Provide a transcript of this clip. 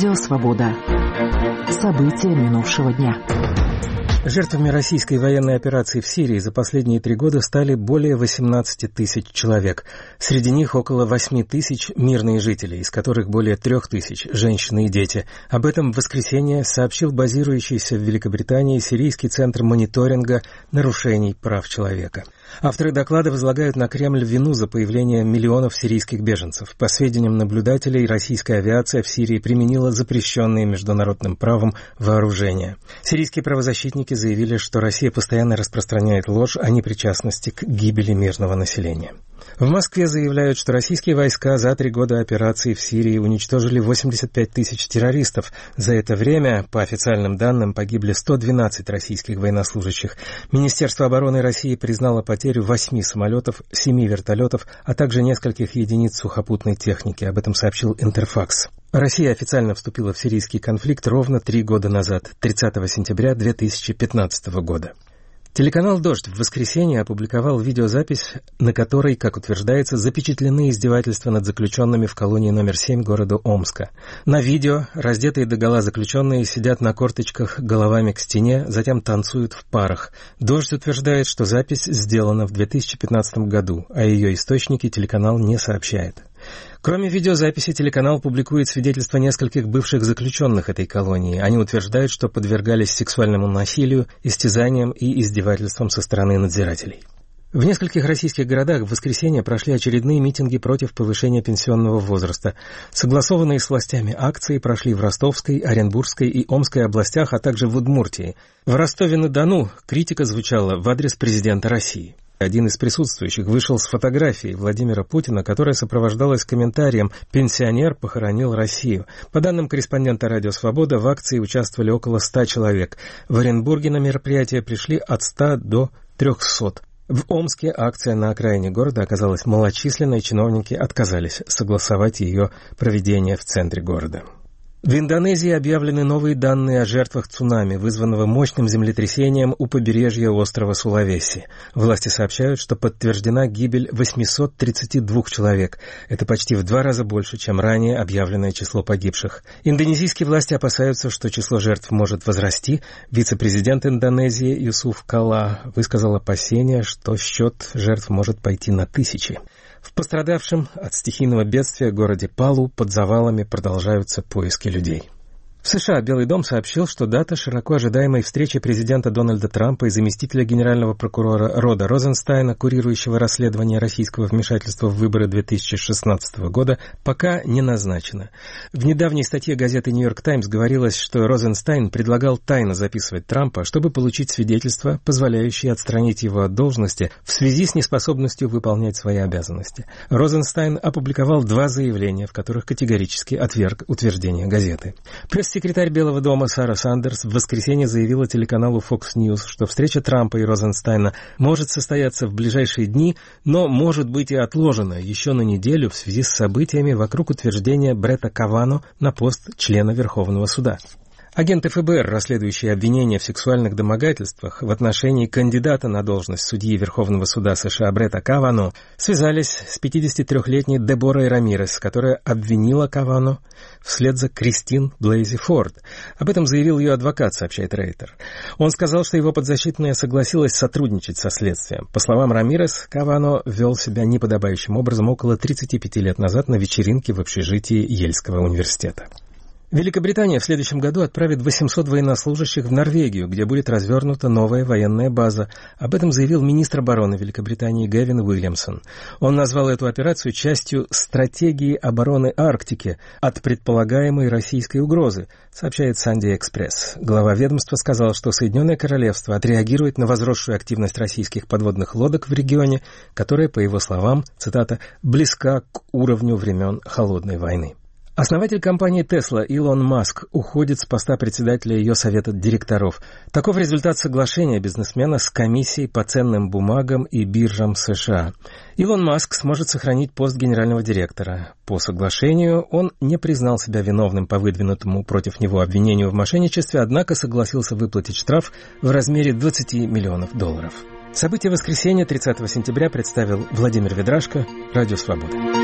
Радио «Свобода». События минувшего дня. Жертвами российской военной операции в Сирии за последние 3 года стали более 18 тысяч человек. Среди них около 8 тысяч мирные жители, из которых более 3 тысяч женщины и дети. Об этом в воскресенье сообщил базирующийся в Великобритании Сирийский центр мониторинга нарушений прав человека. Авторы доклада возлагают на Кремль вину за появление миллионов сирийских беженцев. По сведениям наблюдателей, российская авиация в Сирии применила запрещенные международным правом вооружения. Сирийские правозащитники заявили, что Россия постоянно распространяет ложь о непричастности к гибели мирного населения. В Москве заявляют, что российские войска за 3 года операции в Сирии уничтожили 85 тысяч террористов. За это время, по официальным данным, погибли 112 российских военнослужащих. Министерство обороны России признало потерю 8 самолетов, 7 вертолетов, а также нескольких единиц сухопутной техники. Об этом сообщил Интерфакс. Россия официально вступила в сирийский конфликт ровно 3 года назад, 30 сентября 2015 года. Телеканал «Дождь» в воскресенье опубликовал видеозапись, на которой, как утверждается, запечатлены издевательства над заключенными в колонии номер 7 города Омска. На видео раздетые догола заключенные сидят на корточках головами к стене, затем танцуют в парах. «Дождь» утверждает, что запись сделана в 2015 году, а ее источники телеканал не сообщает. Кроме видеозаписи, телеканал публикует свидетельства нескольких бывших заключенных этой колонии. Они утверждают, что подвергались сексуальному насилию, истязаниям и издевательствам со стороны надзирателей. В нескольких российских городах в воскресенье прошли очередные митинги против повышения пенсионного возраста. Согласованные с властями акции прошли в Ростовской, Оренбургской и Омской областях, а также в Удмуртии. В Ростове-на-Дону критика звучала в адрес президента России. Один из присутствующих вышел с фотографией Владимира Путина, которая сопровождалась комментарием «Пенсионер похоронил Россию». По данным корреспондента «Радио Свобода», в акции участвовали около 100 человек. В Оренбурге на мероприятие пришли от 100 до 300. В Омске акция на окраине города оказалась малочисленной, чиновники отказались согласовать ее проведение в центре города. В Индонезии объявлены новые данные о жертвах цунами, вызванного мощным землетрясением у побережья острова Сулавеси. Власти сообщают, что подтверждена гибель 832 человек. Это почти в 2 раза больше, чем ранее объявленное число погибших. Индонезийские власти опасаются, что число жертв может возрасти. Вице-президент Индонезии Юсуф Калла высказал опасения, что счет жертв может пойти на тысячи. В пострадавшем от стихийного бедствия городе Палу под завалами продолжаются поиски людей. В США Белый дом сообщил, что дата широко ожидаемой встречи президента Дональда Трампа и заместителя генерального прокурора Рода Розенстайна, курирующего расследование российского вмешательства в выборы 2016 года, пока не назначена. В недавней статье газеты «Нью-Йорк Таймс» говорилось, что Розенстайн предлагал тайно записывать Трампа, чтобы получить свидетельство, позволяющее отстранить его от должности в связи с неспособностью выполнять свои обязанности. Розенстайн опубликовал 2 заявления, в которых категорически отверг утверждение газеты. Пресс-секретарь Белого дома Сара Сандерс в воскресенье заявила телеканалу Fox News, что встреча Трампа и Розенстайна может состояться в ближайшие дни, но может быть и отложена еще на неделю в связи с событиями вокруг утверждения Бретта Кавано на пост члена Верховного суда. Агенты ФБР, расследующие обвинения в сексуальных домогательствах в отношении кандидата на должность судьи Верховного суда США Бретта Кавано, связались с 53-летней Деборой Рамирес, которая обвинила Кавано вслед за Кристин Блейзи Форд. Об этом заявил ее адвокат, сообщает Рейтер. Он сказал, что его подзащитная согласилась сотрудничать со следствием. По словам Рамирес, Кавано вел себя неподобающим образом около 35 лет назад на вечеринке в общежитии Ельского университета. Великобритания в следующем году отправит 800 военнослужащих в Норвегию, где будет развернута новая военная база. Об этом заявил министр обороны Великобритании Гэвин Уильямсон. Он назвал эту операцию частью стратегии обороны Арктики от предполагаемой российской угрозы, сообщает Санди Экспресс. Глава ведомства сказал, что Соединенное Королевство отреагирует на возросшую активность российских подводных лодок в регионе, которая, по его словам, цитата, «близка к уровню времен Холодной войны». Основатель компании Tesla Илон Маск уходит с поста председателя ее совета директоров. Таков результат соглашения бизнесмена с комиссией по ценным бумагам и биржам США. Илон Маск сможет сохранить пост генерального директора. По соглашению он не признал себя виновным по выдвинутому против него обвинению в мошенничестве, однако согласился выплатить штраф в размере $20 миллионов. События воскресенья 30 сентября представил Владимир Ведрашко, Радио Свобода.